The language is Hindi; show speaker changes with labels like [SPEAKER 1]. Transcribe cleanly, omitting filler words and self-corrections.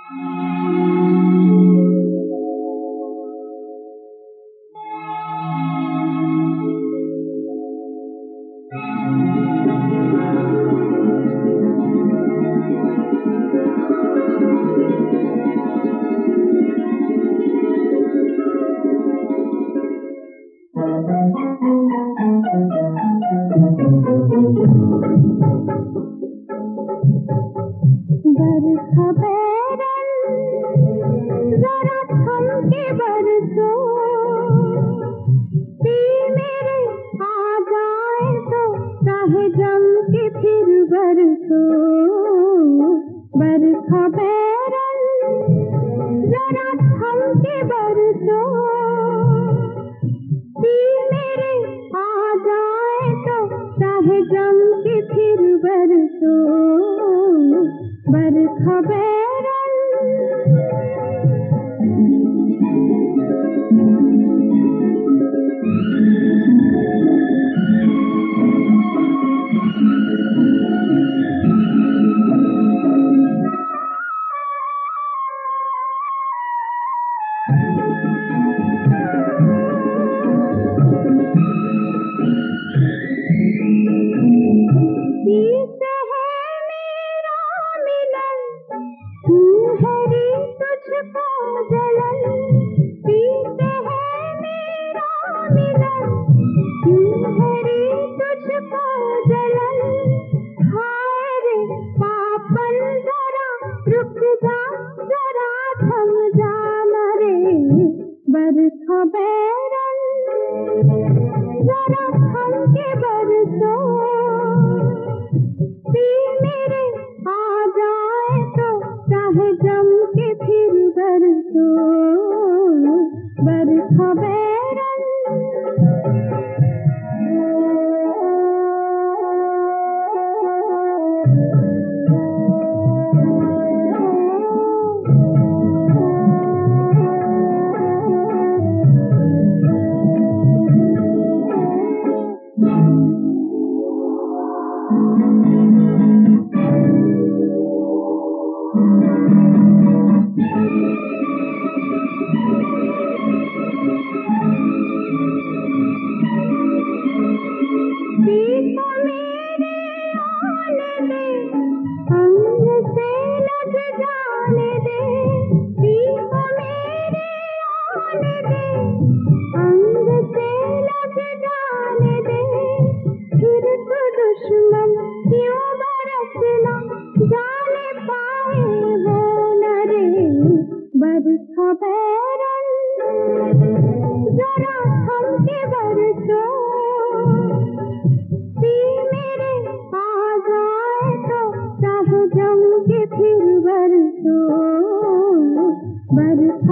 [SPEAKER 1] बरखा बैरन जरा थम के बरसो, पी मेरे आ जाए तो चाहे जम के फिर बरसो। बरखा बैरन जरा थम के बरसो, पी मेरे आ जाए तो चाहे जम के फिर बरसो। बरखा बैरन बरखा बैरन जरा थम के बरसो, पी मेरे आ जाए तो चाहे जम के फिर बरसो। बरखा बैरन बरखा बैरन जरा थम के बरसो, पी मेरे आ जाए तो चाहे जम के फिर बरसो। बरखा